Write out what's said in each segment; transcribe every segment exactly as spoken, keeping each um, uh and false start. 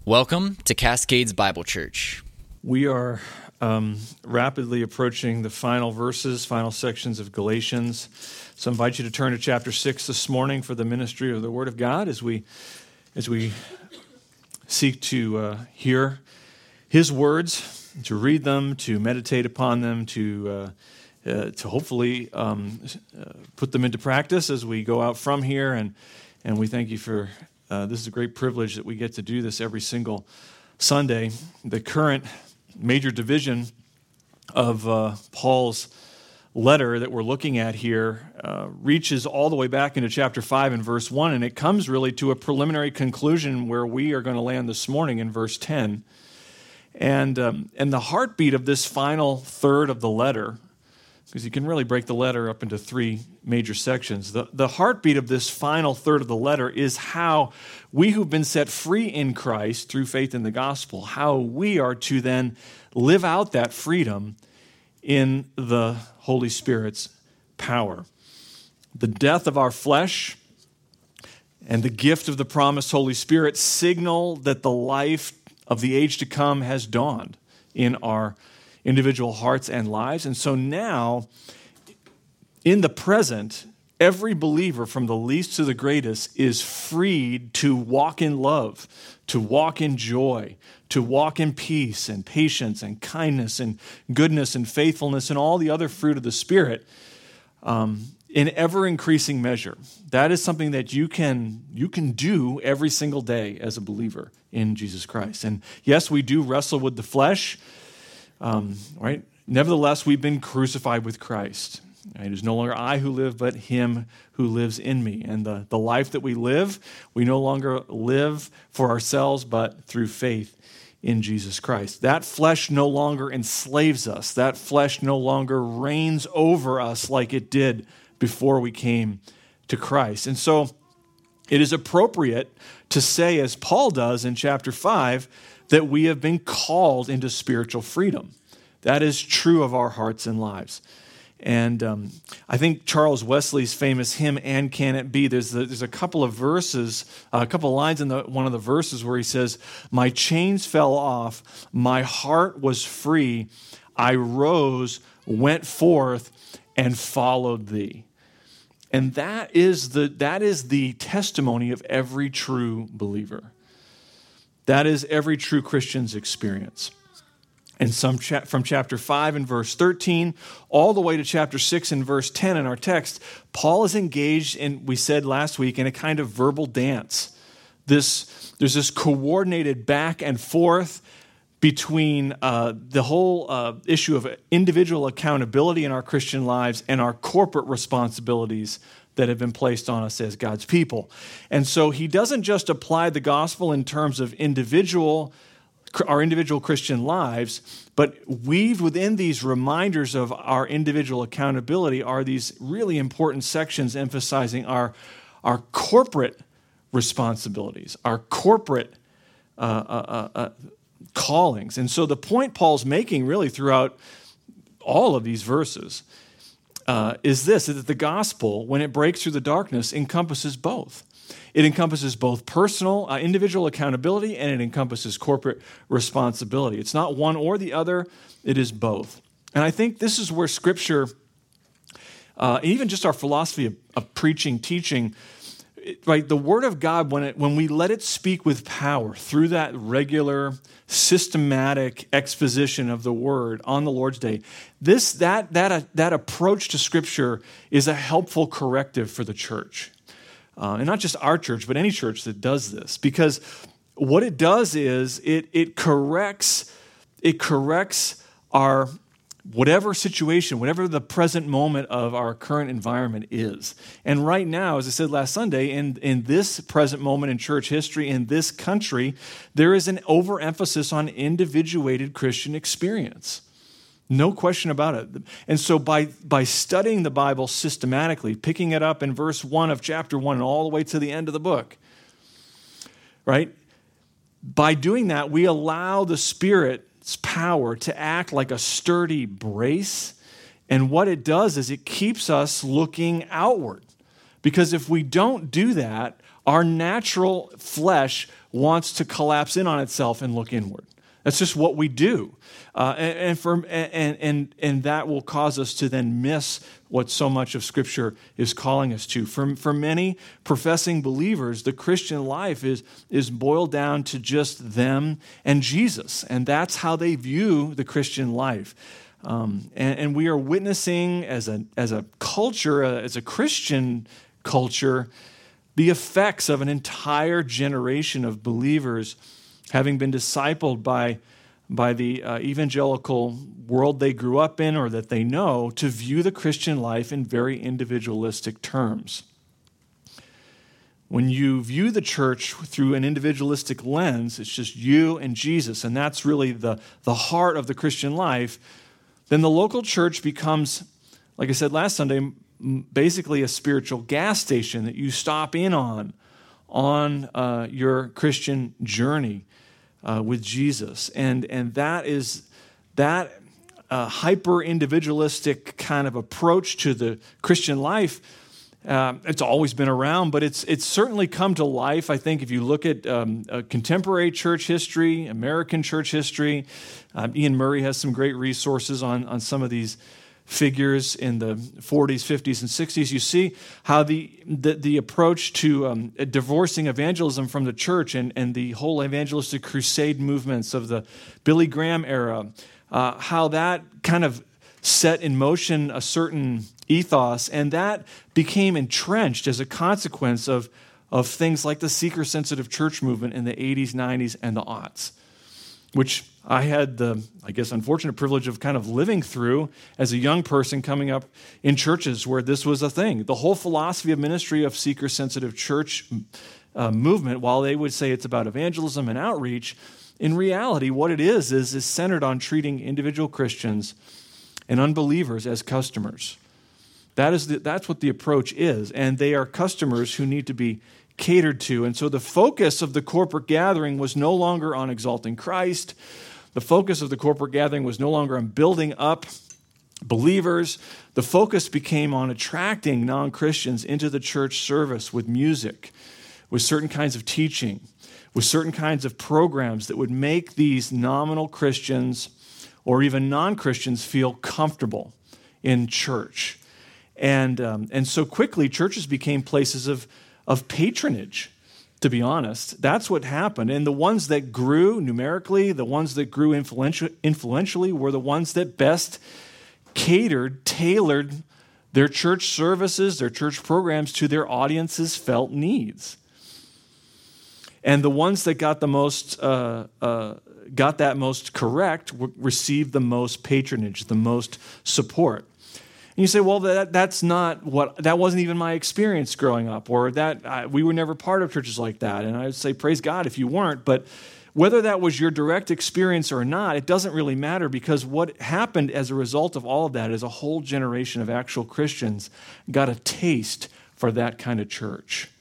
Welcome to Cascades Bible Church. We are um, rapidly approaching the final verses, final sections of Galatians. So I invite you to turn to chapter six this morning for the ministry of the Word of God as we as we seek to uh, hear His words, to read them, to meditate upon them, to uh, uh, to hopefully um, uh, put them into practice as we go out from here. And and we thank you for. Uh, this is a great privilege that we get to do this every single Sunday. The current major division of uh, Paul's letter that we're looking at here uh, reaches all the way back into chapter five and verse one, and it comes really to a preliminary conclusion where we are going to land this morning in verse ten. And, um, and the heartbeat of this final third of the letter, because you can really break the letter up into three major sections. The, the heartbeat of this final third of the letter is how we who've been set free in Christ through faith in the gospel, how we are to then live out that freedom in the Holy Spirit's power. The death of our flesh and the gift of the promised Holy Spirit signal that the life of the age to come has dawned in our individual hearts and lives. And so now, in the present, every believer from the least to the greatest is freed to walk in love, to walk in joy, to walk in peace and patience and kindness and goodness and faithfulness and all the other fruit of the Spirit um, in ever-increasing measure. That is something that you can, you can do every single day as a believer in Jesus Christ. And yes, we do wrestle with the flesh, Um, right? Nevertheless, we've been crucified with Christ. It is no longer I who live, but Him who lives in me. And the, the life that we live, we no longer live for ourselves, but through faith in Jesus Christ. That flesh no longer enslaves us. That flesh no longer reigns over us like it did before we came to Christ. And so it is appropriate to say, as Paul does in chapter five, that we have been called into spiritual freedom. That is true of our hearts and lives. And um, I think Charles Wesley's famous hymn, "And Can It Be?" There's a, there's a couple of verses, uh, a couple of lines in the, one of the verses where he says, "My chains fell off, my heart was free, I rose, went forth, and followed thee." And that is the that is the testimony of every true believer. That is every true Christian's experience. And some cha- from chapter five and verse thirteen all the way to chapter six and verse ten in our text, Paul is engaged in, we said last week, in a kind of verbal dance. This, there's this coordinated back and forth between uh, the whole uh, issue of individual accountability in our Christian lives and our corporate responsibilities that have been placed on us as God's people. And so he doesn't just apply the gospel in terms of individual, our individual Christian lives, but weaved within these reminders of our individual accountability are these really important sections emphasizing our, our corporate responsibilities, our corporate uh, uh, uh, callings. And so the point Paul's making really throughout all of these verses Uh, is this, that the gospel, when it breaks through the darkness, encompasses both. It encompasses both personal, uh, individual accountability, and it encompasses corporate responsibility. It's not one or the other, it is both. And I think this is where Scripture, uh, even just our philosophy of, of preaching, teaching, it, right, the Word of God, when it when we let it speak with power through that regular, systematic exposition of the Word on the Lord's Day, this that that uh, that approach to Scripture is a helpful corrective for the church, uh, and not just our church, but any church that does this, because what it does is it it corrects it corrects our whatever situation, whatever the present moment of our current environment is. And right now, as I said last Sunday, in, in this present moment in church history, in this country, there is an overemphasis on individuated Christian experience. No question about it. And so by, by studying the Bible systematically, picking it up in verse one of chapter one and all the way to the end of the book, right? By doing that, we allow the Spirit power to act like a sturdy brace. And what it does is it keeps us looking outward. Because if we don't do that, our natural flesh wants to collapse in on itself and look inward. That's just what we do. Uh, and, and, for, and, and, and that will cause us to then miss what so much of Scripture is calling us to. For, for many professing believers, the Christian life is, is boiled down to just them and Jesus. And that's how they view the Christian life. Um, and, and we are witnessing as a, as a culture, uh, as a Christian culture, the effects of an entire generation of believers having been discipled by, by the uh, evangelical world they grew up in or that they know, to view the Christian life in very individualistic terms. When you view the church through an individualistic lens, it's just you and Jesus, and that's really the, the heart of the Christian life, then the local church becomes, like I said last Sunday, basically a spiritual gas station that you stop in on, on uh, your Christian journey uh, with Jesus. And, and that is, that uh, hyper-individualistic kind of approach to the Christian life, uh, it's always been around, but it's, it's certainly come to life. I think if you look at um, uh, contemporary church history, American church history, um, Ian Murray has some great resources on, on some of these figures in the forties, fifties, and sixties. You see how the the, the approach to um, divorcing evangelism from the church and, and the whole evangelistic crusade movements of the Billy Graham era, uh, how that kind of set in motion a certain ethos, and that became entrenched as a consequence of, of things like the seeker-sensitive church movement in the eighties, nineties, and the aughts, which I had the, I guess, unfortunate privilege of kind of living through as a young person coming up in churches where this was a thing. The whole philosophy of ministry of seeker-sensitive church uh, movement, while they would say it's about evangelism and outreach, in reality, what it is, is, is centered on treating individual Christians and unbelievers as customers. That is the, that's what the approach is, and they are customers who need to be catered to. And so the focus of the corporate gathering was no longer on exalting Christ. The focus of the corporate gathering was no longer on building up believers. The focus became on attracting non-Christians into the church service with music, with certain kinds of teaching, with certain kinds of programs that would make these nominal Christians or even non-Christians feel comfortable in church. And, um, and so quickly, churches became places of of patronage, to be honest. That's what happened. And the ones that grew numerically, the ones that grew influential, influentially, were the ones that best catered, tailored their church services, their church programs to their audience's felt needs. And the ones that got the most, uh, uh, got that most correct received the most patronage, the most support. And you say, well, that, that's not what, that wasn't even my experience growing up, or that uh, we were never part of churches like that. And I would say, praise God if you weren't. But whether that was your direct experience or not, it doesn't really matter, because what happened as a result of all of that is a whole generation of actual Christians got a taste for that kind of church.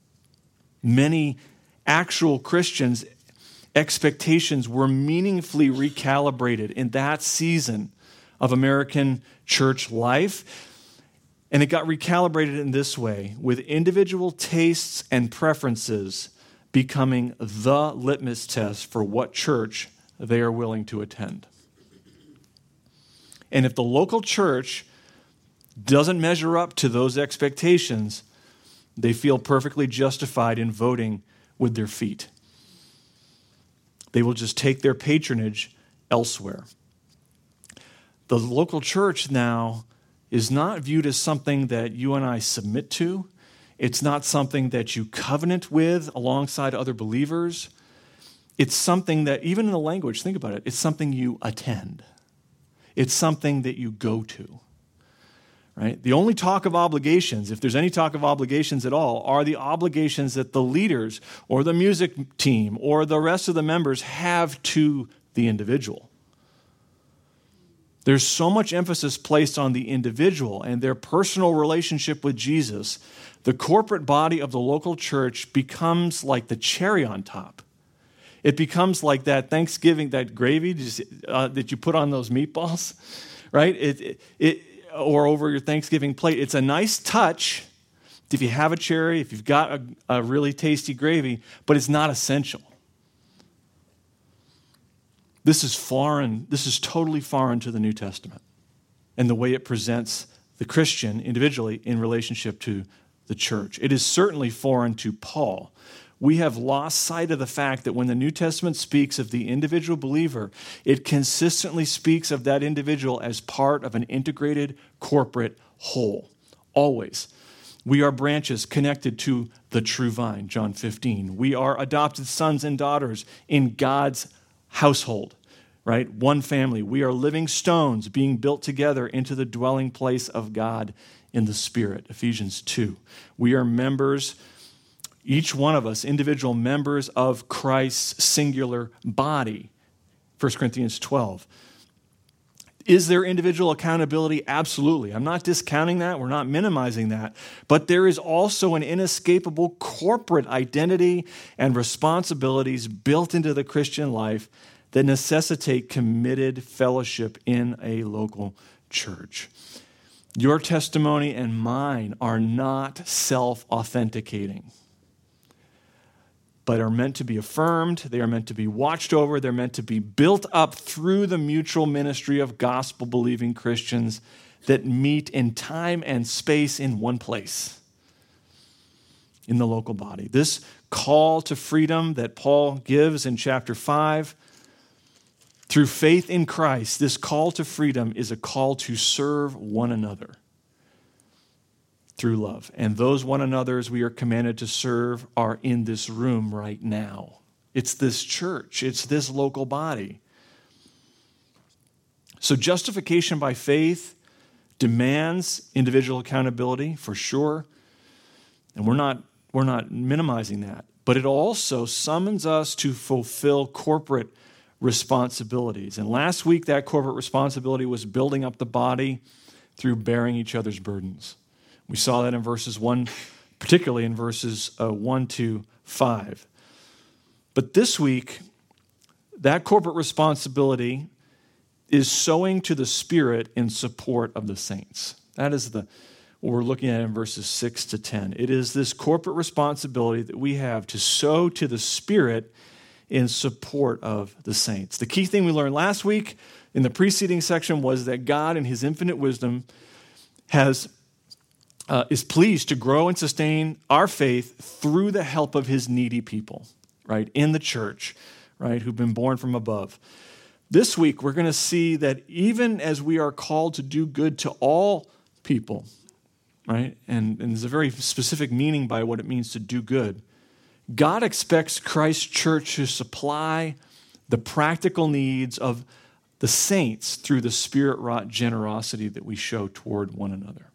Many actual Christians' expectations were meaningfully recalibrated in that season of American church life. And it got recalibrated in this way, with individual tastes and preferences becoming the litmus test for what church they are willing to attend. And if the local church doesn't measure up to those expectations, they feel perfectly justified in voting with their feet. They will just take their patronage elsewhere. The local church now is not viewed as something that you and I submit to. It's not something that you covenant with alongside other believers. It's something that, even in the language, think about it, it's something you attend. It's something that you go to. Right? The only talk of obligations, if there's any talk of obligations at all, are the obligations that the leaders or the music team or the rest of the members have to the individual. There's so much emphasis placed on the individual and their personal relationship with Jesus. The corporate body of the local church becomes like the cherry on top. It becomes like that Thanksgiving, that gravy uh, that you put on those meatballs, right? It, it, it, or over your Thanksgiving plate. It's a nice touch, if you have a cherry, if you've got a, a really tasty gravy, but it's not essential. This is foreign, this is totally foreign to the New Testament and the way it presents the Christian individually in relationship to the church. It is certainly foreign to Paul. We have lost sight of the fact that when the New Testament speaks of the individual believer, it consistently speaks of that individual as part of an integrated corporate whole. Always. We are branches connected to the true vine, John fifteen. We are adopted sons and daughters in God's household, right? One family. We are living stones being built together into the dwelling place of God in the Spirit, Ephesians two. We are members, each one of us, individual members of Christ's singular body, First Corinthians twelve. Is there individual accountability? Absolutely. I'm not discounting that. We're not minimizing that. But there is also an inescapable corporate identity and responsibilities built into the Christian life that necessitate committed fellowship in a local church. Your testimony and mine are not self-authenticating, but are meant to be affirmed. They are meant to be watched over. They're meant to be built up through the mutual ministry of gospel-believing Christians that meet in time and space in one place, in the local body. This call to freedom that Paul gives in chapter five, through faith in Christ, this call to freedom is a call to serve one another through love. And those one another's we are commanded to serve are in this room right now. It's this church. It's this local body. So justification by faith demands individual accountability, for sure. And we're not, we're not minimizing that. But it also summons us to fulfill corporate responsibilities. And last week, that corporate responsibility was building up the body through bearing each other's burdens. We saw that in verses one, particularly in verses uh, one to five. But this week, that corporate responsibility is sowing to the Spirit in support of the saints. That is the what we're looking at in verses six to ten. It is this corporate responsibility that we have to sow to the Spirit in support of the saints. The key thing we learned last week in the preceding section was that God, in his infinite wisdom, has Uh, is pleased to grow and sustain our faith through the help of his needy people, right, in the church, right, who've been born from above. This week, we're going to see that even as we are called to do good to all people, right, and, and there's a very specific meaning by what it means to do good, God expects Christ's church to supply the practical needs of the saints through the Spirit-wrought generosity that we show toward one another.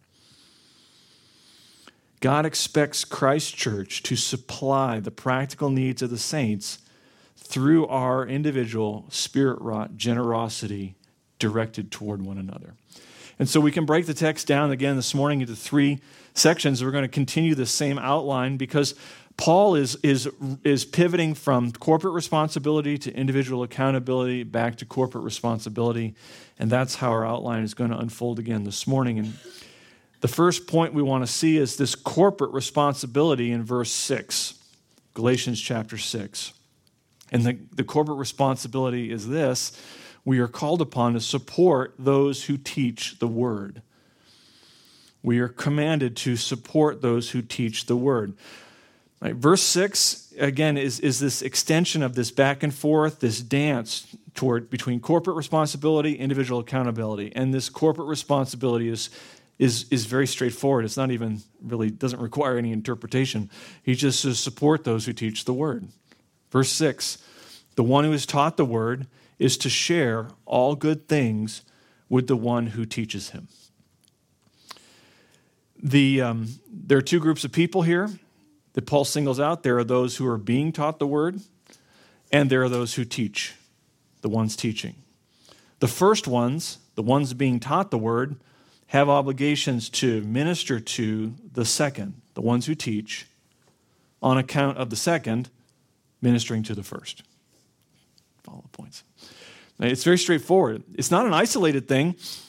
God expects Christ's church to supply the practical needs of the saints through our individual Spirit-wrought generosity directed toward one another. And so we can break the text down again this morning into three sections. We're going to continue the same outline because Paul is, is, is pivoting from corporate responsibility to individual accountability back to corporate responsibility. And that's how our outline is going to unfold again this morning. And the first point we want to see is this corporate responsibility in verse six, Galatians chapter six. And the, the corporate responsibility is this: we are called upon to support those who teach the word. We are commanded to support those who teach the word. Right, verse six, again, is, is this extension of this back and forth, this dance toward between corporate responsibility, individual accountability. And this corporate responsibility is Is, is very straightforward. It's not even really, doesn't require any interpretation. He just says, support those who teach the word. Verse six, the one who is taught the word is to share all good things with the one who teaches him. The, um, there are two groups of people here that Paul singles out. There are those who are being taught the word, and there are those who teach, the ones teaching. The first ones, the ones being taught the word, have obligations to minister to the second, the ones who teach, on account of the second ministering to the first. Follow the points. Now, it's very straightforward. It's not an isolated thing.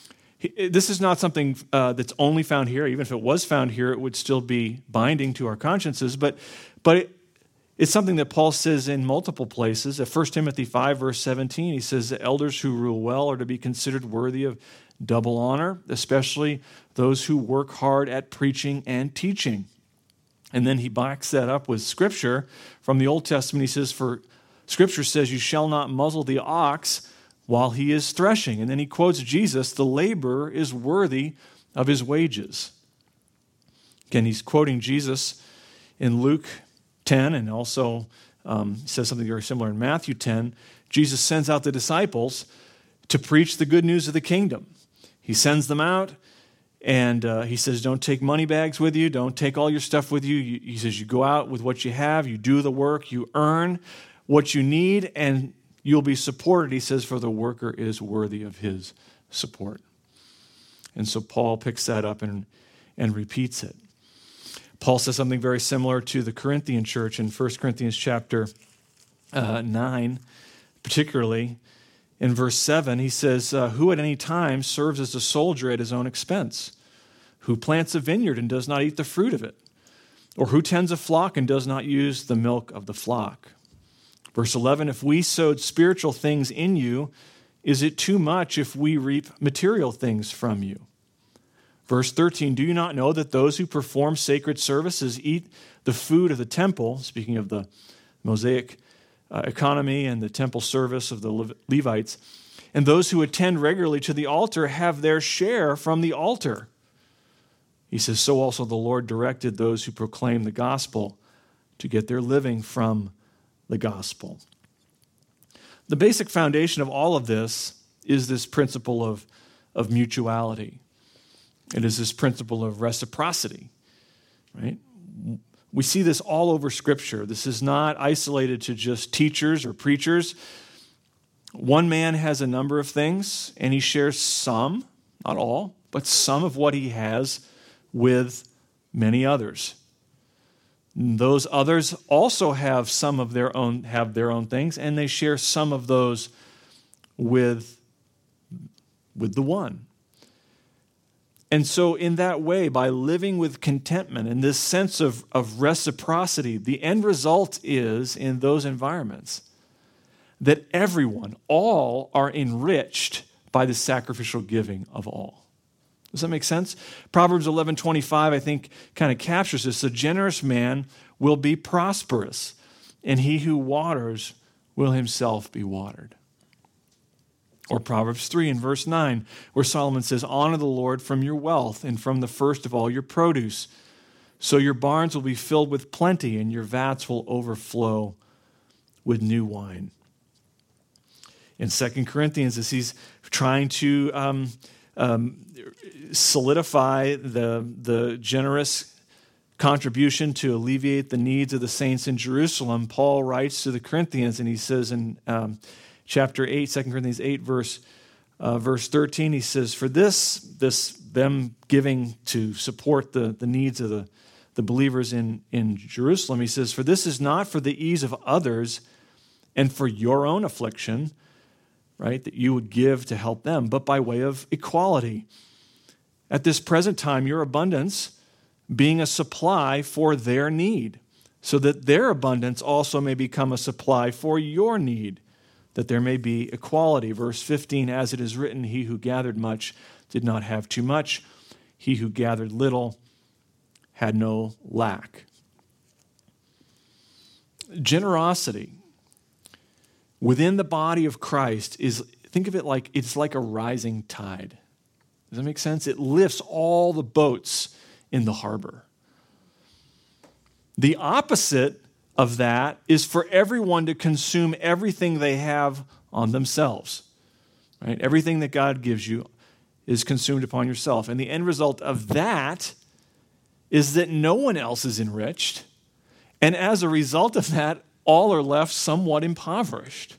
He, this is not something uh, that's only found here. Even if it was found here, it would still be binding to our consciences. But, but it, it's something that Paul says in multiple places. At First Timothy five, verse seventeen, he says that elders who rule well are to be considered worthy of double honor, especially those who work hard at preaching and teaching. And then he backs that up with Scripture from the Old Testament. He says, for Scripture says, you shall not muzzle the ox while he is threshing. And then he quotes Jesus, the laborer is worthy of his wages. Again, he's quoting Jesus in Luke ten, and also um, he says something very similar in Matthew ten. Jesus sends out the disciples to preach the good news of the kingdom. He sends them out, and uh, he says, don't take money bags with you. Don't take all your stuff with you. you. He says, you go out with what you have. You do the work. You earn what you need, and you'll be supported. He says, for the worker is worthy of his support. And so Paul picks that up and, and repeats it. Paul says something very similar to the Corinthian church in First Corinthians chapter uh, nine, particularly. In verse seven, he says, uh, who at any time serves as a soldier at his own expense? Who plants a vineyard and does not eat the fruit of it? Or who tends a flock and does not use the milk of the flock? Verse eleven, if we sowed spiritual things in you, is it too much if we reap material things from you? Verse thirteen, do you not know that those who perform sacred services eat the food of the temple, speaking of the Mosaic Uh, economy and the temple service of the Le- Levites, and those who attend regularly to the altar have their share from the altar. He says, so also the Lord directed those who proclaim the gospel to get their living from the gospel. The basic foundation of all of this is this principle of, of mutuality. It is this principle of reciprocity, right? We see this all over Scripture. This is not isolated to just teachers or preachers. One man has a number of things, and he shares some, not all, but some of what he has with many others. Those others also have some of their own, have their own things, and they share some of those with, with the one. And so in that way, by living with contentment and this sense of, of reciprocity, the end result is, in those environments, that everyone, all, are enriched by the sacrificial giving of all. Does that make sense? Proverbs eleven twenty-five, I think, kind of captures this. The generous man will be prosperous, and he who waters will himself be watered. Or Proverbs three in verse nine, where Solomon says, honor the Lord from your wealth and from the first of all your produce. So your barns will be filled with plenty and your vats will overflow with new wine. In Second Corinthians, as he's trying to um, um, solidify the, the generous contribution to alleviate the needs of the saints in Jerusalem, Paul writes to the Corinthians, and he says in um, chapter eight, Second Corinthians eight, verse, uh, verse thirteen, he says, for this, this them giving to support the, the needs of the, the believers in, in Jerusalem, he says, for this is not for the ease of others and for your own affliction, right, that you would give to help them, but by way of equality. At this present time, your abundance being a supply for their need, so that their abundance also may become a supply for your need, that there may be equality. Verse fifteen, as it is written, he who gathered much did not have too much. He who gathered little had no lack. Generosity within the body of Christ is, think of it like, it's like a rising tide. Does that make sense? It lifts all the boats in the harbor. The opposite of that is for everyone to consume everything they have on themselves. Right? Everything that God gives you is consumed upon yourself. And the end result of that is that no one else is enriched. And as a result of that, all are left somewhat impoverished.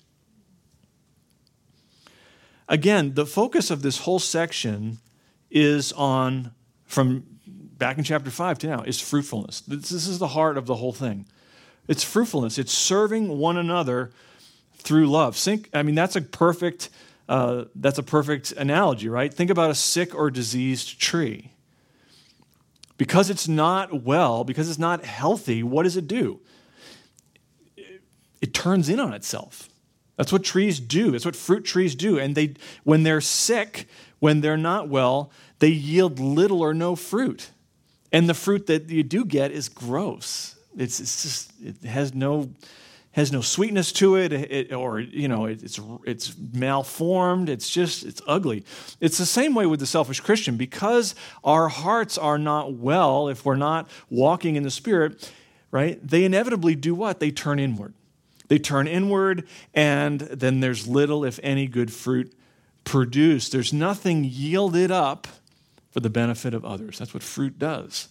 Again, the focus of this whole section is on, from back in chapter five to now, is fruitfulness. This is the heart of the whole thing. It's fruitfulness. It's serving one another through love. Think, I mean, that's a perfect uh, that's a perfect analogy, right? Think about a sick or diseased tree. Because it's not well, because it's not healthy, what does it do? It, it turns in on itself. That's what trees do. That's what fruit trees do. And they, when they're sick, when they're not well, they yield little or no fruit. And the fruit that you do get is gross. It's, it's just, it has no, has no sweetness to it, it or, you know, it, it's, it's malformed. It's just, it's ugly. It's the same way with the selfish Christian. Because our hearts are not well, if we're not walking in the Spirit, right, they inevitably do what? They turn inward. They turn inward, and then there's little, if any, good fruit produced. There's nothing yielded up for the benefit of others. That's what fruit does.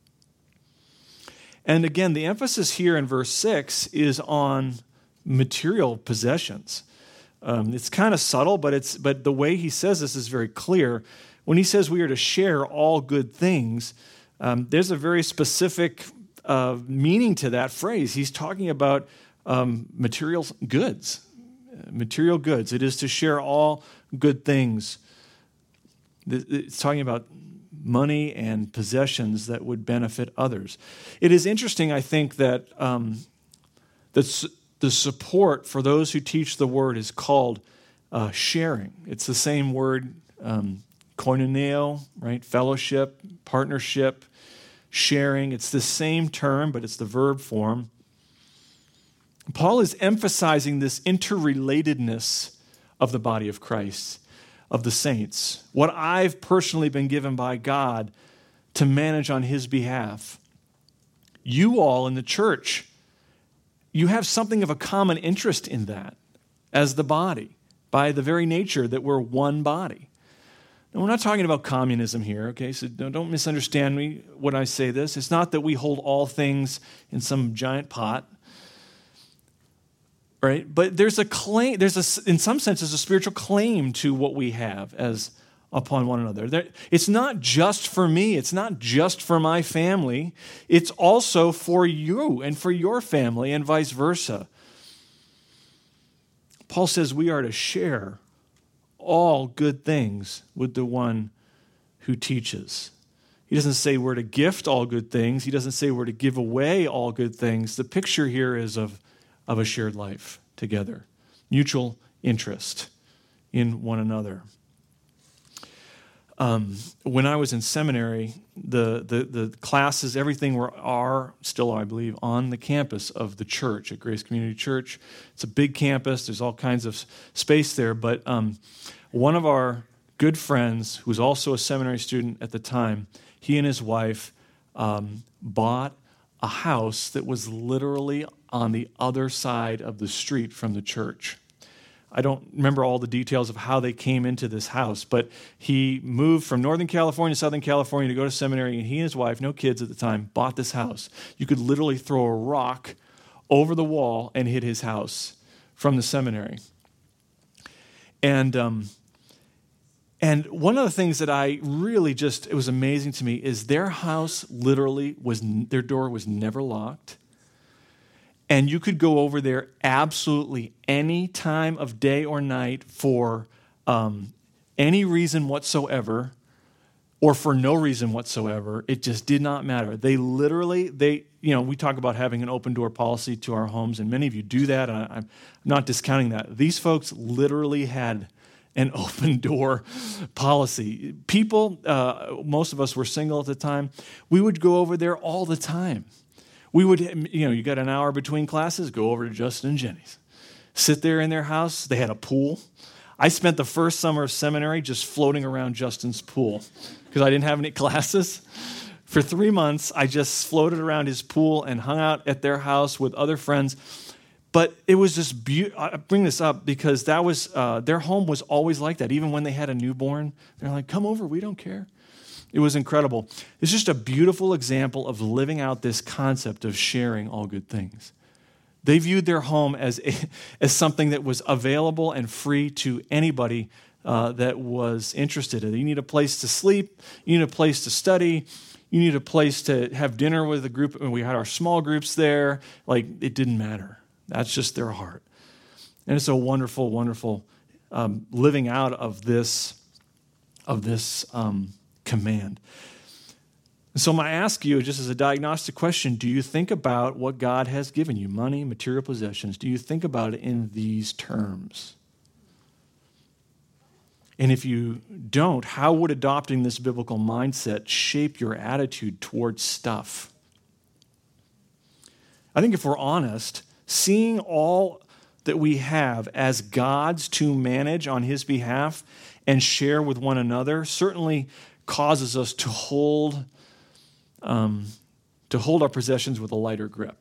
And again, the emphasis here in verse six is on material possessions. Um, it's kind of subtle, but it's but the way he says this is very clear. When he says we are to share all good things, um, there's a very specific uh, meaning to that phrase. He's talking about um, material goods. Material goods. It is to share all good things. It's talking about money and possessions that would benefit others. It is interesting, I think, that um, that the support for those who teach the word is called uh, sharing. It's the same word, um, koinoneo, right? Fellowship, partnership, sharing. It's the same term, but it's the verb form. Paul is emphasizing this interrelatedness of the body of Christ, of the saints, what I've personally been given by God to manage on his behalf. You all in the church, you have something of a common interest in that as the body, by the very nature that we're one body. Now, we're not talking about communism here, okay? So don't misunderstand me when I say this. It's not that we hold all things in some giant pot. Right, but there's a claim. There's a, in some sense, there's a spiritual claim to what we have as upon one another. There, it's not just for me. It's not just for my family. It's also for you and for your family, and vice versa. Paul says we are to share all good things with the one who teaches. He doesn't say we're to gift all good things. He doesn't say we're to give away all good things. The picture here is of of a shared life together, mutual interest in one another. Um, when I was in seminary, the, the, the classes, everything were are, still I believe, on the campus of the church, at Grace Community Church. It's a big campus. There's all kinds of space there. But um, one of our good friends, who was also a seminary student at the time, he and his wife um, bought a house that was literally on the other side of the street from the church. I don't remember all the details of how they came into this house, but he moved from Northern California to Southern California to go to seminary, and he and his wife, no kids at the time, bought this house. You could literally throw a rock over the wall and hit his house from the seminary. And um, and one of the things that I really just, it was amazing to me, is their house literally was, their door was never locked. And you could go over there absolutely any time of day or night for um, any reason whatsoever, or for no reason whatsoever. It just did not matter. They literally, they, you know, we talk about having an open door policy to our homes, and many of you do that. And I'm not discounting that. These folks literally had an open door policy. People, uh, most of us were single at the time. We would go over there all the time. We would, you know, you got an hour between classes, go over to Justin and Jenny's. Sit there in their house. They had a pool. I spent the first summer of seminary just floating around Justin's pool because I didn't have any classes. For three months, I just floated around his pool and hung out at their house with other friends. But it was just beautiful. I bring this up because that was uh, their home was always like that. Even when they had a newborn, they're like, come over, we don't care. It was incredible. It's just a beautiful example of living out this concept of sharing all good things. They viewed their home as a, as something that was available and free to anybody uh, that was interested in it. You need a place to sleep. You need a place to study. You need a place to have dinner with a group. And we had our small groups there. Like, it didn't matter. That's just their heart. And it's a wonderful, wonderful um, living out of this, of this um, command. And so I ask you, just as a diagnostic question, do you think about what God has given you, money, material possessions? Do you think about it in these terms? And if you don't, how would adopting this biblical mindset shape your attitude towards stuff? I think if we're honest, seeing all that we have as God's to manage on his behalf and share with one another certainly causes us to hold um, to hold our possessions with a lighter grip.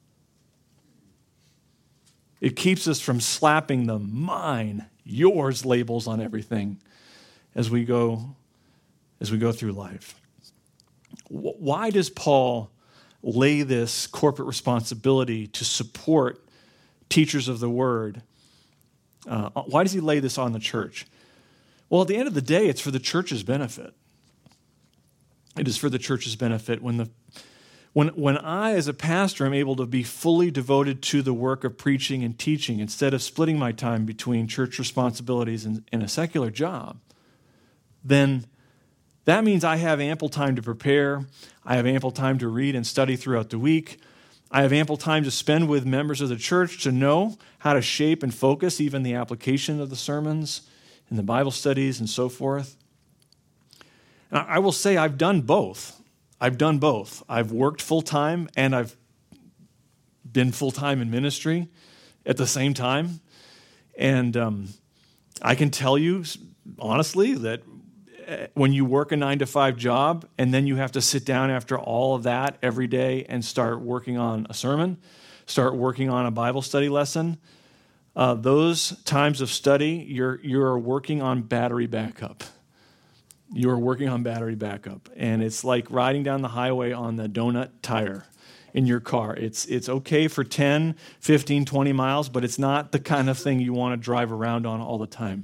It keeps us from slapping the mine, yours labels on everything as we go as we go through life. Why does Paul lay this corporate responsibility to support teachers of the word? Uh, why does he lay this on the church? Well, at the end of the day, it's for the church's benefit. It is for the church's benefit when the When, when I, as a pastor, am able to be fully devoted to the work of preaching and teaching instead of splitting my time between church responsibilities and, and a secular job, then that means I have ample time to prepare. I have ample time to read and study throughout the week. I have ample time to spend with members of the church to know how to shape and focus even the application of the sermons and the Bible studies and so forth. And I will say I've done both. I've done both. I've worked full-time and I've been full-time in ministry at the same time. And um, I can tell you, honestly, that when you work a nine to five job and then you have to sit down after all of that every day and start working on a sermon, start working on a Bible study lesson, uh, those times of study, you're you're working on battery backup. You're working on battery backup. And it's like riding down the highway on the donut tire in your car. It's it's okay for ten, fifteen, twenty miles, but it's not the kind of thing you want to drive around on all the time.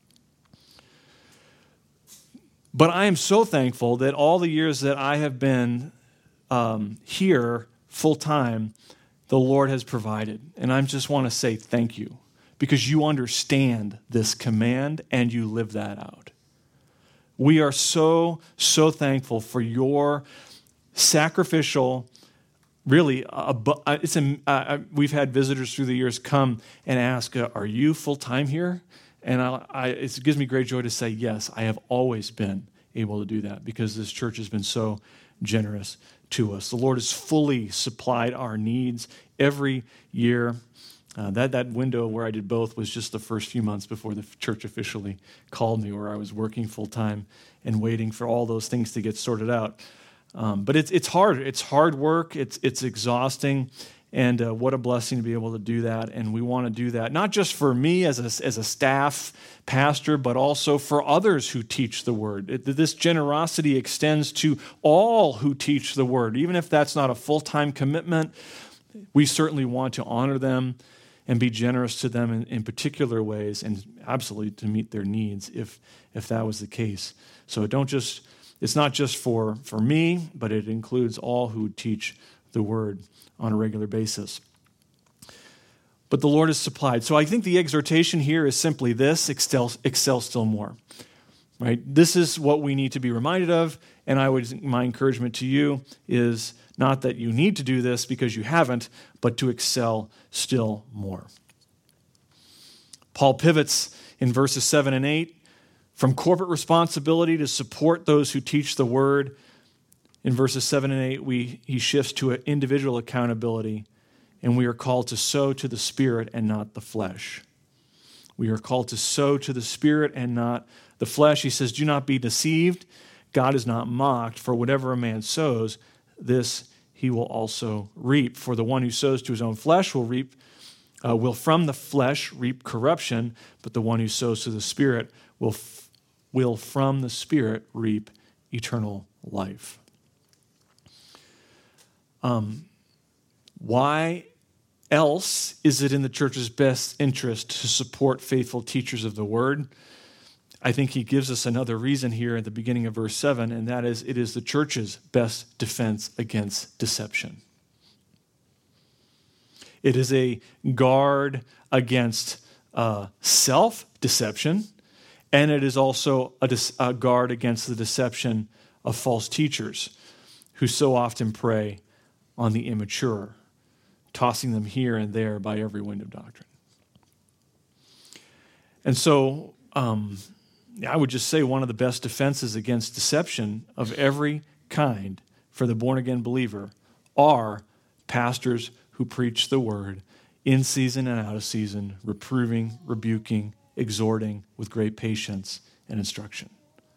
But I am so thankful that all the years that I have been um, here full-time, the Lord has provided. And I just want to say thank you because you understand this command and you live that out. We are so, so thankful for your sacrificial, really, uh, it's a, uh, we've had visitors through the years come and ask, uh, are you full-time here? And I, I, it gives me great joy to say, yes, I have always been able to do that because this church has been so generous to us. The Lord has fully supplied our needs every year. Uh, that, that window where I did both was just the first few months before the church officially called me, where I was working full-time and waiting for all those things to get sorted out. Um, but it's it's hard. It's hard work. It's it's exhausting. And uh, what a blessing to be able to do that. And we want to do that, not just for me as a, as a staff pastor, but also for others who teach the word. It, this generosity extends to all who teach the word. Even if that's not a full-time commitment, we certainly want to honor them and be generous to them in, in particular ways and absolutely to meet their needs if if that was the case. So don't just, it's not just for, for me, but it includes all who teach the word on a regular basis. But the Lord has supplied. So I think the exhortation here is simply this: excel, excel still more. Right? This is what we need to be reminded of, and I would my encouragement to you is not that you need to do this because you haven't, but to excel still more. Paul pivots in verses seven and eight from corporate responsibility to support those who teach the word. In verses seven and eight, we, he shifts to an individual accountability, and we are called to sow to the Spirit and not the flesh. We are called to sow to the Spirit and not the flesh. He says, do not be deceived. God is not mocked, for whatever a man sows, this he will also reap. For the one who sows to his own flesh will reap, uh, will from the flesh reap corruption, but the one who sows to the Spirit will, f- will from the Spirit reap eternal life. Um, why else is it in the church's best interest to support faithful teachers of the word? I think he gives us another reason here at the beginning of verse seven, and that is it is the church's best defense against deception. It is a guard against uh, self-deception, and it is also a, dis- a guard against the deception of false teachers who so often prey on the immature, tossing them here and there by every wind of doctrine. And so um, I would just say one of the best defenses against deception of every kind for the born-again believer are pastors who preach the word in season and out of season, reproving, rebuking, exhorting with great patience and instruction.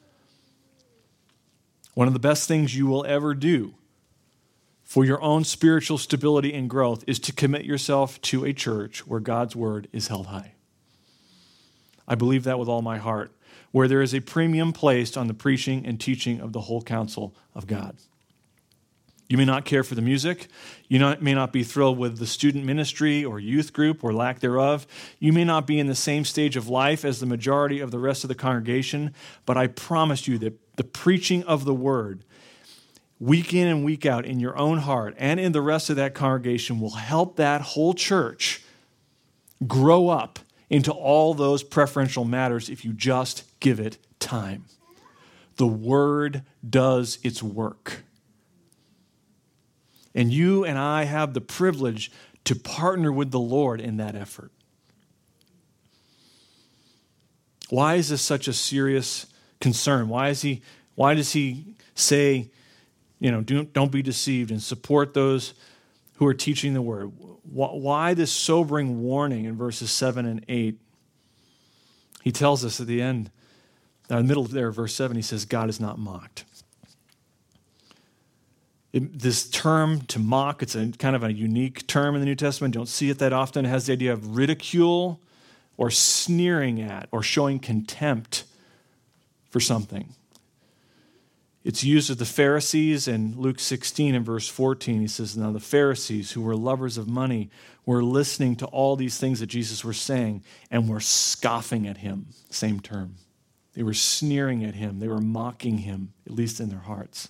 One of the best things you will ever do for your own spiritual stability and growth is to commit yourself to a church where God's word is held high. I believe that with all my heart, where there is a premium placed on the preaching and teaching of the whole counsel of God. You may not care for the music. You not, may not be thrilled with the student ministry or youth group or lack thereof. You may not be in the same stage of life as the majority of the rest of the congregation, but I promise you that the preaching of the word, week in and week out in your own heart and in the rest of that congregation, will help that whole church grow up into all those preferential matters if you just give it time. The word does its work. And you and I have the privilege to partner with the Lord in that effort. Why is this such a serious concern? Why is he? Why does he say, you know, don't, don't be deceived and support those who are teaching the word? Why this sobering warning in verses seven and eight? He tells us at the end, in the middle of there, verse seven, he says, God is not mocked. It, this term to mock, it's a kind of a unique term in the New Testament. Don't see it that often. It has the idea of ridicule or sneering at or showing contempt for something. It's used of the Pharisees in Luke sixteen and verse fourteen. He says, now the Pharisees who were lovers of money were listening to all these things that Jesus was saying and were scoffing at him. Same term. They were sneering at him. They were mocking him, at least in their hearts.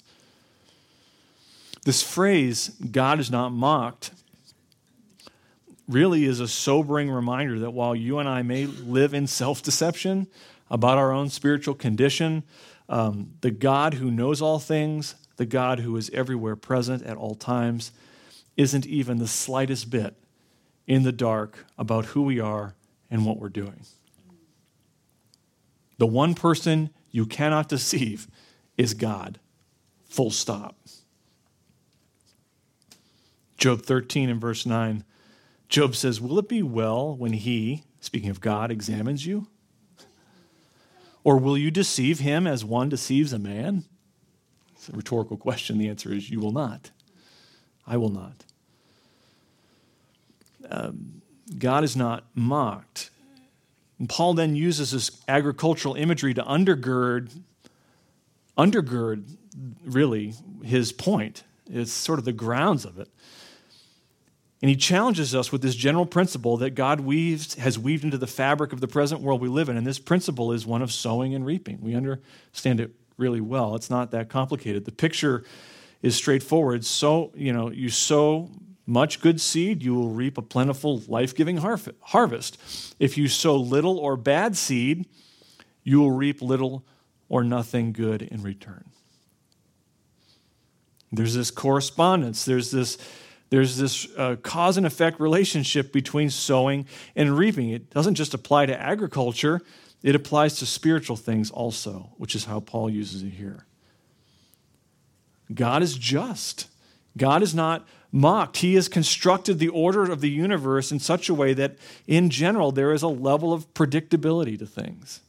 This phrase, God is not mocked, really is a sobering reminder that while you and I may live in self-deception about our own spiritual condition, um, the God who knows all things, the God who is everywhere present at all times, isn't even the slightest bit in the dark about who we are and what we're doing. The one person you cannot deceive is God. Full stop. Job thirteen and verse nine, Job says, will it be well when he, speaking of God, examines you? Or will you deceive him as one deceives a man? It's a rhetorical question. The answer is you will not. I will not. Um, God is not mocked. And Paul then uses this agricultural imagery to undergird, undergird really his point. It's sort of the grounds of it. And he challenges us with this general principle that God weaves, has weaved into the fabric of the present world we live in. And this principle is one of sowing and reaping. We understand it really well. It's not that complicated. The picture is straightforward. So, you know, you sow much good seed, you will reap a plentiful, life-giving harvest. If you sow little or bad seed, you will reap little or nothing good in return. There's this correspondence. There's this There's this uh, cause and effect relationship between sowing and reaping. It doesn't just apply to agriculture, it applies to spiritual things also, which is how Paul uses it here. God is just. God is not mocked. He has constructed the order of the universe in such a way that, in general, there is a level of predictability to things.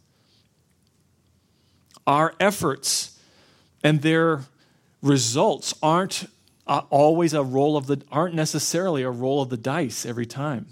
Our efforts and their results aren't Uh, always a roll of the, aren't necessarily a roll of the dice every time.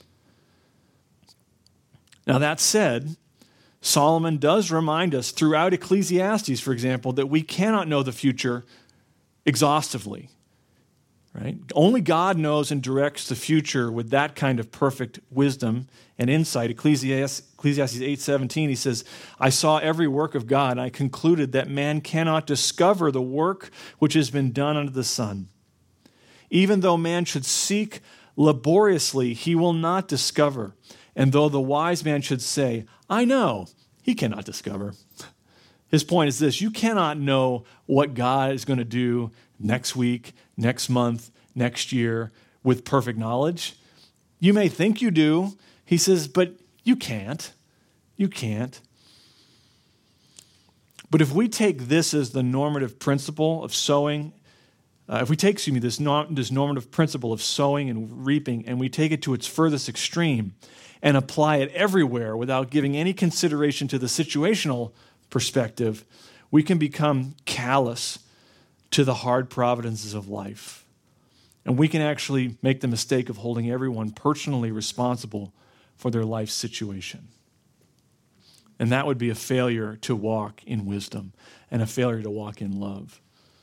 Now that said, Solomon does remind us throughout Ecclesiastes, for example, that we cannot know the future exhaustively, right? Only God knows and directs the future with that kind of perfect wisdom and insight. Ecclesiastes, Ecclesiastes eight seventeen, he says, I saw every work of God, and I concluded that man cannot discover the work which has been done under the sun. Even though man should seek laboriously, he will not discover. And though the wise man should say, I know, he cannot discover. His point is this: you cannot know what God is going to do next week, next month, next year with perfect knowledge. You may think you do. He says, but you can't. You can't. But if we take this as the normative principle of sowing, uh, if we take, excuse me, this, norm, this normative principle of sowing and reaping, and we take it to its furthest extreme and apply it everywhere without giving any consideration to the situational perspective, we can become callous to the hard providences of life. And we can actually make the mistake of holding everyone personally responsible for their life situation. And that would be a failure to walk in wisdom and a failure to walk in love.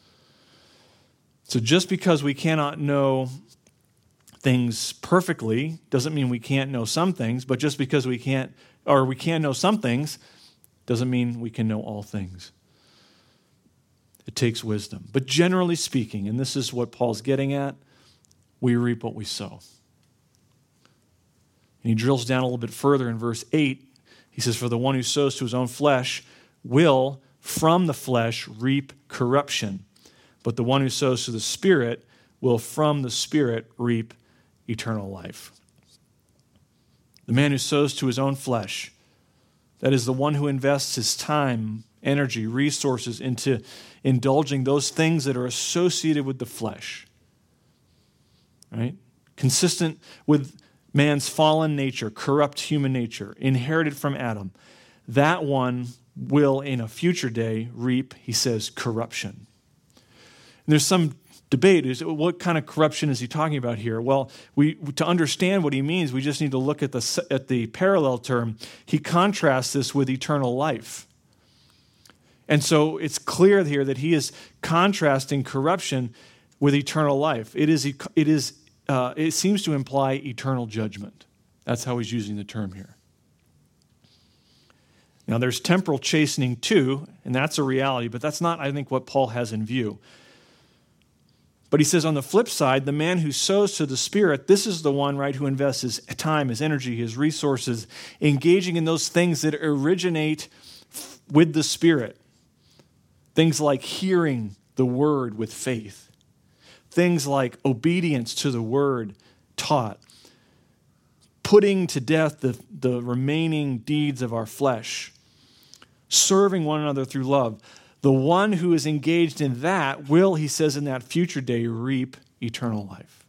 So just because we cannot know things perfectly doesn't mean we can't know some things, but just because we can't, or we can know some things, doesn't mean we can know all things. It takes wisdom. But generally speaking, and this is what Paul's getting at, we reap what we sow. And he drills down a little bit further in verse eight. He says, for the one who sows to his own flesh will from the flesh reap corruption, but the one who sows to the Spirit will from the Spirit reap eternal life. The man who sows to his own flesh, that is the one who invests his time, energy, resources into indulging those things that are associated with the flesh, right? Consistent with man's fallen nature, corrupt human nature, inherited from Adam, that one will in a future day reap, he says, corruption. And there's some debate, is what kind of corruption is he talking about here? Well, we to understand what he means, we just need to look at the, at the parallel term. He contrasts this with eternal life. And so it's clear here that he is contrasting corruption with eternal life. It is, it is Uh, it seems to imply eternal judgment. That's how he's using the term here. Now, there's temporal chastening too, and that's a reality, but that's not, I think, what Paul has in view. But he says on the flip side, the man who sows to the Spirit, this is the one, right, who invests his time, his energy, his resources, engaging in those things that originate with the Spirit. Things like hearing the word with faith. Things like obedience to the word taught, putting to death the, the remaining deeds of our flesh, serving one another through love. The one who is engaged in that will, he says, in that future day, reap eternal life.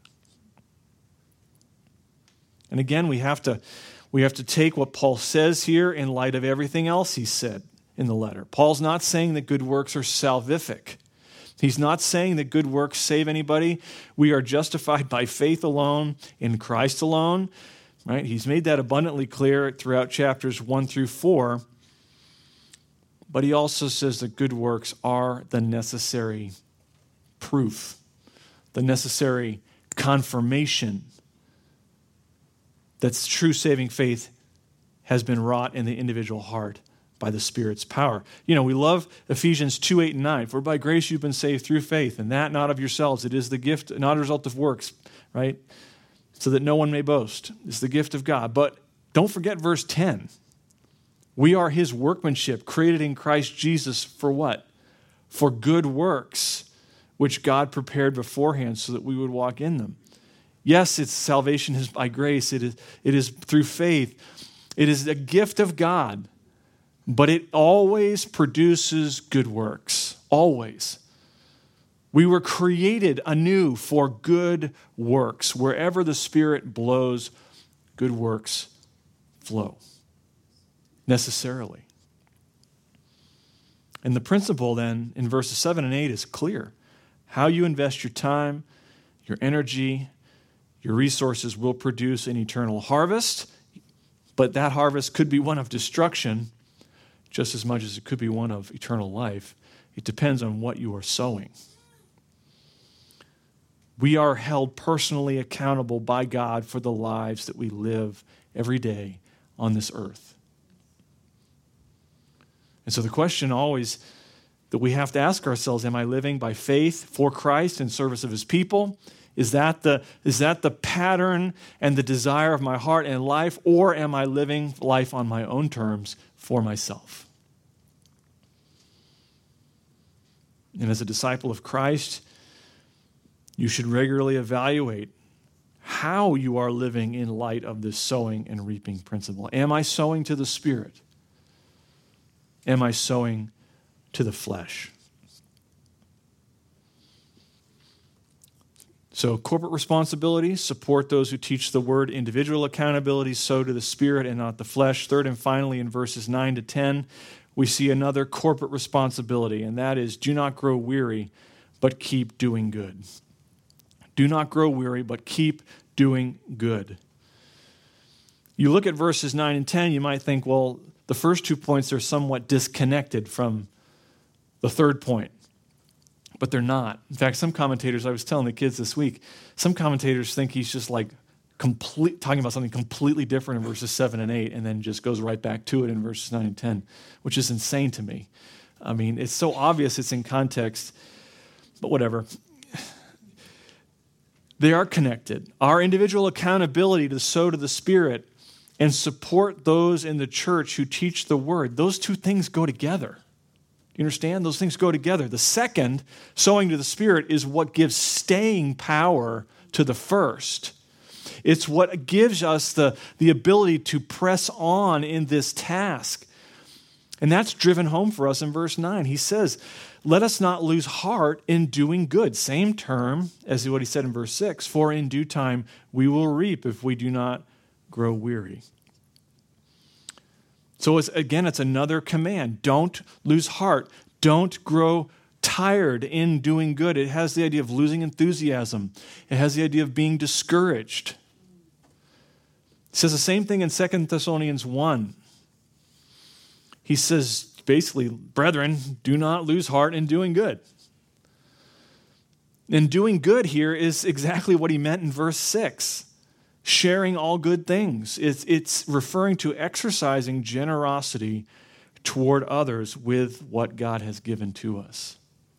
And again, we have to, we have to take what Paul says here in light of everything else he said in the letter. Paul's not saying that good works are salvific. He's not saying that good works save anybody. We are justified by faith alone, in Christ alone. Right? He's made that abundantly clear throughout chapters one through four. But he also says that good works are the necessary proof, the necessary confirmation that true saving faith has been wrought in the individual heart by the Spirit's power. You know, we love Ephesians two, eight, and nine. For by grace you've been saved through faith, and that not of yourselves. It is the gift, not a result of works, right? So that no one may boast. It's the gift of God. But don't forget verse ten. We are his workmanship, created in Christ Jesus for what? For good works, which God prepared beforehand so that we would walk in them. Yes, it's salvation is by grace. It is, it is through faith. It is a gift of God. But it always produces good works. Always. We were created anew for good works. Wherever the Spirit blows, good works flow. Necessarily. And the principle then in verses seven and eight is clear. How you invest your time, your energy, your resources will produce an eternal harvest. But that harvest could be one of destruction just as much as it could be one of eternal life. It depends on what you are sowing. We are held personally accountable by God for the lives that we live every day on this earth. And so the question always that we have to ask ourselves, am I living by faith for Christ in service of his people? Is that the, is that the pattern and the desire of my heart and life, or am I living life on my own terms for myself? And as a disciple of Christ, you should regularly evaluate how you are living in light of this sowing and reaping principle. Am I sowing to the Spirit? Am I sowing to the flesh? So corporate responsibility, support those who teach the word. Individual accountability, sow to the Spirit and not the flesh. Third and finally, in verses nine to ten, we see another corporate responsibility, and that is, do not grow weary, but keep doing good. Do not grow weary, but keep doing good. You look at verses nine and ten, you might think, well, the first two points are somewhat disconnected from the third point. But they're not. In fact, some commentators, I was telling the kids this week, some commentators think he's just like complete, talking about something completely different in verses seven and eight, and then just goes right back to it in verses nine and ten, which is insane to me. I mean, it's so obvious it's in context, but whatever. They are connected. Our individual accountability to sow to the Spirit and support those in the church who teach the word, those two things go together. You understand? Those things go together. The second, sowing to the Spirit, is what gives staying power to the first. It's what gives us the, the ability to press on in this task. And that's driven home for us in verse nine. He says, let us not lose heart in doing good. Same term as what he said in verse six. For in due time we will reap if we do not grow weary. So it's, again, it's another command. Don't lose heart. Don't grow tired in doing good. It has the idea of losing enthusiasm. It has the idea of being discouraged. It says the same thing in Second Thessalonians one. He says, basically, brethren, do not lose heart in doing good. And doing good here is exactly what he meant in verse six. Sharing all good things. It's, it's referring to exercising generosity toward others with what God has given to us.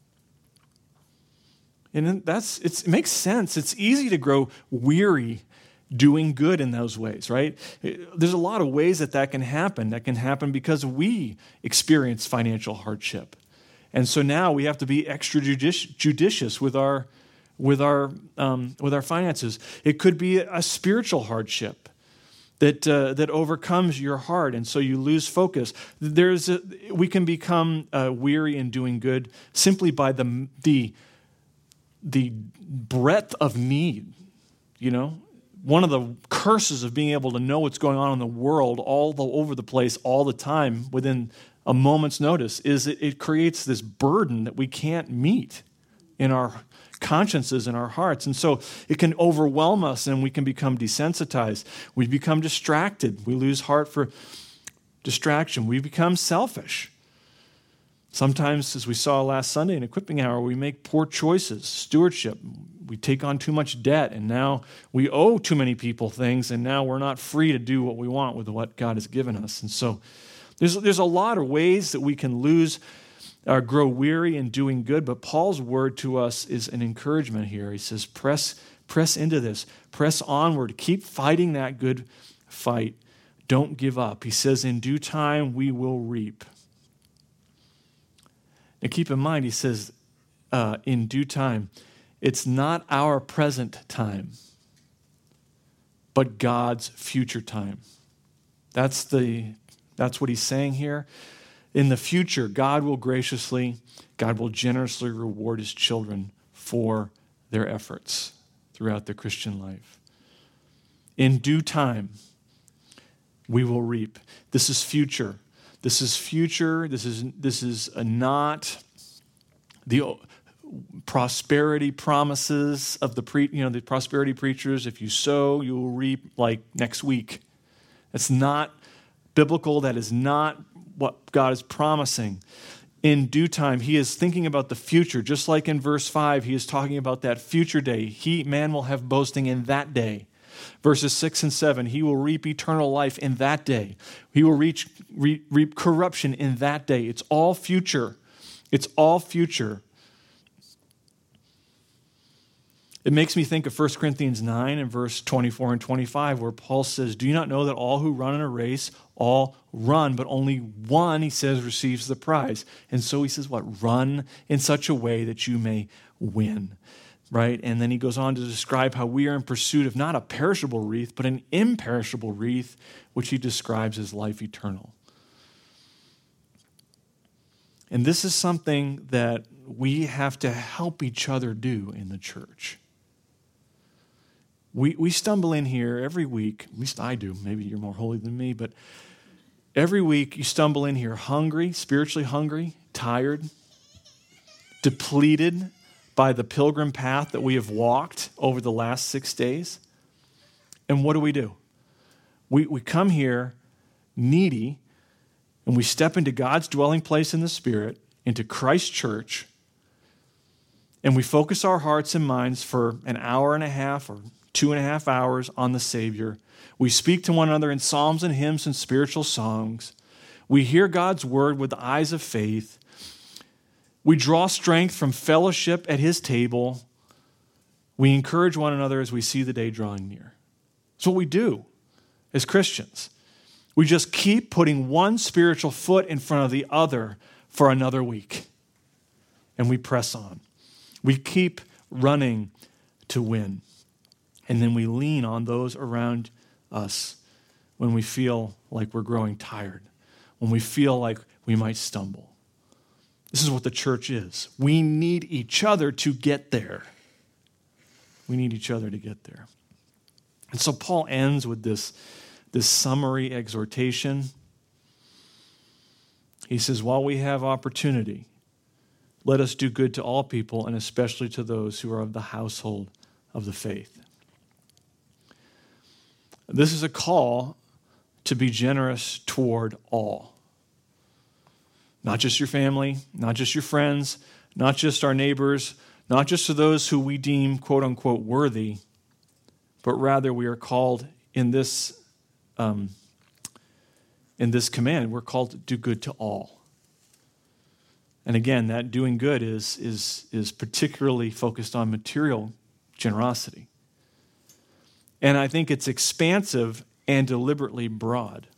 And that's it's, it makes sense. It's easy to grow weary doing good in those ways, right? There's a lot of ways that that can happen. That can happen because we experience financial hardship. And so now we have to be extra judici- judicious with our with our um, with our finances. It could be a spiritual hardship that uh, that overcomes your heart, and so you lose focus. There's a, we can become uh, weary in doing good simply by the the the breadth of need. You know, one of the curses of being able to know what's going on in the world all the, over the place all the time within a moment's notice is it, it creates this burden that we can't meet in our consciences and our hearts. And so it can overwhelm us and we can become desensitized. We become distracted. We lose heart for distraction. We become selfish. Sometimes, as we saw last Sunday in Equipping Hour, we make poor choices, stewardship. We take on too much debt, and now we owe too many people things, and now we're not free to do what we want with what God has given us. And so there's, there's a lot of ways that we can lose or grow weary in doing good, but Paul's word to us is an encouragement here. He says, press, press into this. Press onward. Keep fighting that good fight. Don't give up. He says, in due time we will reap. And keep in mind, he says, uh, in due time, it's not our present time, but God's future time. That's the that's what he's saying here. In the future, God will graciously, God will generously reward his children for their efforts throughout their Christian life. In due time, we will reap. This is future. This is future. This is this is a not the prosperity promises of the pre, you know the prosperity preachers. If you sow, you will reap like next week. That's not biblical. That is not what God is promising. In due time, he is thinking about the future. Just like in verse five, he is talking about that future day. He, man will have boasting in that day. Verses six and seven, he will reap eternal life in that day. He will reach, re, reap corruption in that day. It's all future. It's all future. It makes me think of First Corinthians nine and verse twenty-four and twenty-five, where Paul says, do you not know that all who run in a race all run, but only one, he says, receives the prize? And so he says, what? Run in such a way that you may win, right? And then he goes on to describe how we are in pursuit of not a perishable wreath, but an imperishable wreath, which he describes as life eternal. And this is something that we have to help each other do in the church. We we stumble in here every week, at least I do, maybe you're more holy than me, but every week you stumble in here hungry, spiritually hungry, tired, depleted by the pilgrim path that we have walked over the last six days. And what do we do? We we come here needy, and we step into God's dwelling place in the Spirit, into Christ's church, and we focus our hearts and minds for an hour and a half or two and a half hours on the Savior. We speak to one another in psalms and hymns and spiritual songs. We hear God's word with the eyes of faith. We draw strength from fellowship at his table. We encourage one another as we see the day drawing near. It's what we do as Christians. We just keep putting one spiritual foot in front of the other for another week. And we press on. We keep running to win. And then we lean on those around us when we feel like we're growing tired, when we feel like we might stumble. This is what the church is. We need each other to get there. We need each other to get there. And so Paul ends with this, this summary exhortation. He says, while we have opportunity, let us do good to all people, and especially to those who are of the household of the faith. This is a call to be generous toward all. Not just your family, not just your friends, not just our neighbors, not just to those who we deem quote unquote worthy, but rather we are called in this, um, in this command, we're called to do good to all. And again, that doing good is, is, is particularly focused on material generosity. And I think it's expansive and deliberately broad.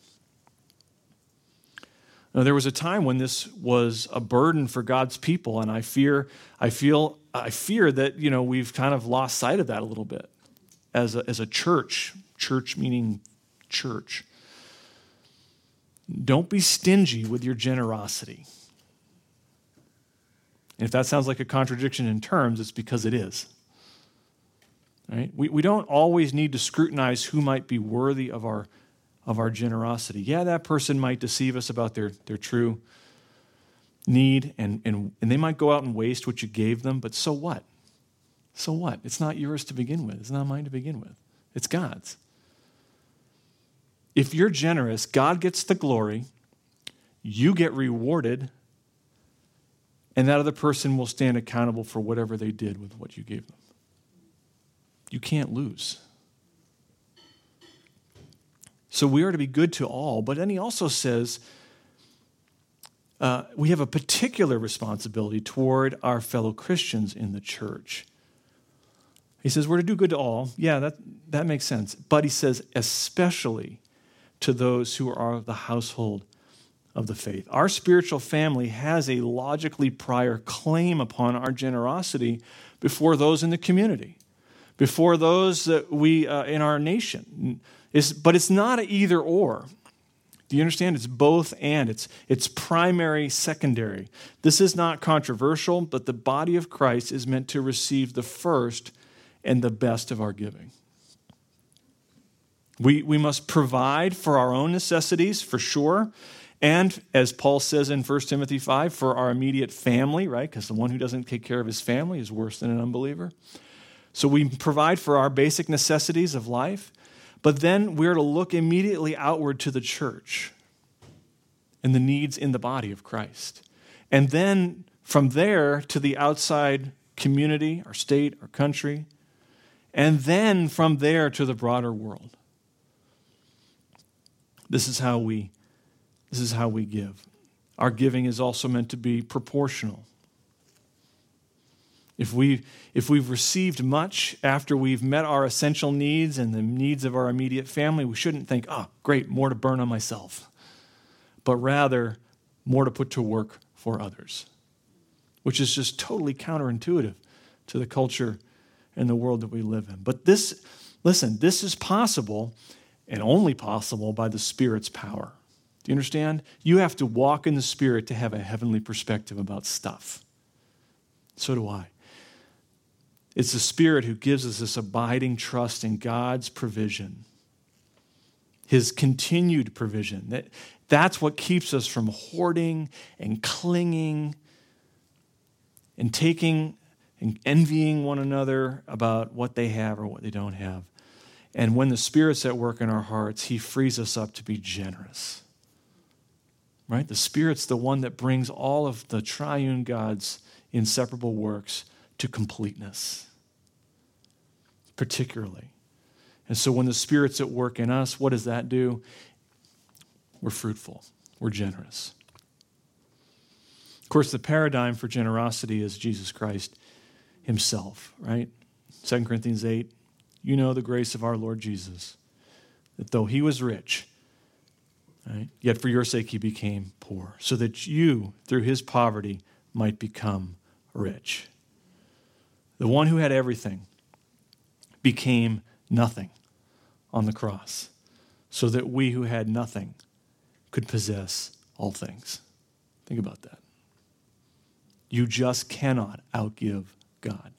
Now, there was a time when this was a burden for God's people, and I fear, I feel, I fear that you know we've kind of lost sight of that a little bit as a, as a church. Church meaning church. Don't be stingy with your generosity. And if that sounds like a contradiction in terms, it's because it is. Right? We we don't always need to scrutinize who might be worthy of our of our generosity. Yeah, that person might deceive us about their, their true need, and, and, and they might go out and waste what you gave them, but so what? So what? It's not yours to begin with. It's not mine to begin with. It's God's. If you're generous, God gets the glory, you get rewarded, and that other person will stand accountable for whatever they did with what you gave them. You can't lose. So we are to be good to all, but then he also says uh, we have a particular responsibility toward our fellow Christians in the church. He says we're to do good to all. Yeah, that, that makes sense. But he says especially to those who are of the household of the faith. Our spiritual family has a logically prior claim upon our generosity before those in the community, before those that we uh, in our nation. It's, but it's not an either or. Do you understand? It's both and. It's, it's primary, secondary. This is not controversial, but the body of Christ is meant to receive the first and the best of our giving. We, we must provide for our own necessities, for sure, and as Paul says in First Timothy five, for our immediate family, right? Because the one who doesn't take care of his family is worse than an unbeliever. So we provide for our basic necessities of life, but then we're to look immediately outward to the church and the needs in the body of Christ. And then from there to the outside community, our state, our country, and then from there to the broader world. This is how we, this is how we give. Our giving is also meant to be proportional. If, we, if we've received much after we've met our essential needs and the needs of our immediate family, we shouldn't think, oh, great, more to burn on myself. But rather, more to put to work for others, which is just totally counterintuitive to the culture and the world that we live in. But this, listen, this is possible and only possible by the Spirit's power. Do you understand? You have to walk in the Spirit to have a heavenly perspective about stuff. So do I. It's the Spirit who gives us this abiding trust in God's provision, his continued provision. That, that's what keeps us from hoarding and clinging and taking and envying one another about what they have or what they don't have. And when the Spirit's at work in our hearts, he frees us up to be generous. Right? The Spirit's the one that brings all of the triune God's inseparable works to completeness, particularly. And so when the Spirit's at work in us, what does that do? We're fruitful. We're generous. Of course, the paradigm for generosity is Jesus Christ himself, right? Second Corinthians eight, you know the grace of our Lord Jesus, that though he was rich, right, yet for your sake he became poor, so that you, through his poverty, might become rich. The one who had everything became nothing on the cross, so that we who had nothing could possess all things. Think about that. You just cannot outgive God.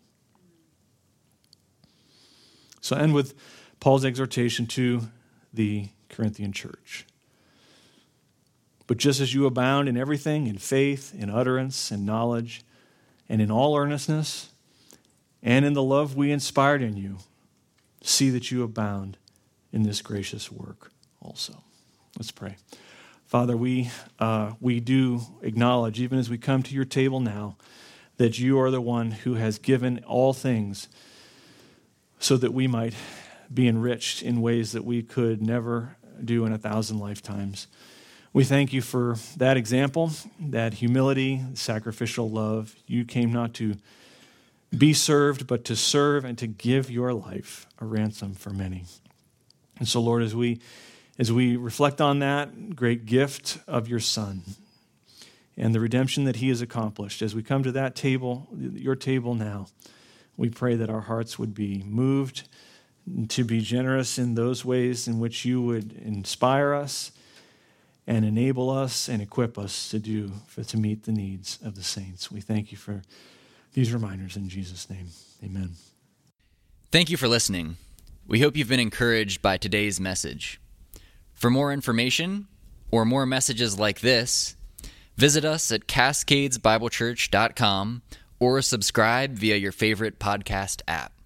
So I end with Paul's exhortation to the Corinthian church. But just as you abound in everything, in faith, in utterance, in knowledge, and in all earnestness, and in the love we inspired in you, see that you abound in this gracious work also. Let's pray. Father, we uh, we do acknowledge, even as we come to your table now, that you are the one who has given all things so that we might be enriched in ways that we could never do in a thousand lifetimes. We thank you for that example, that humility, sacrificial love. You came not to be served, but to serve and to give your life a ransom for many. And so, Lord, as we as we reflect on that great gift of your Son and the redemption that he has accomplished, as we come to that table, your table now, we pray that our hearts would be moved to be generous in those ways in which you would inspire us and enable us and equip us to do, for, to meet the needs of the saints. We thank you for these reminders in Jesus' name. Amen. Thank you for listening. We hope you've been encouraged by today's message. For more information or more messages like this, visit us at cascades bible church dot com or subscribe via your favorite podcast app.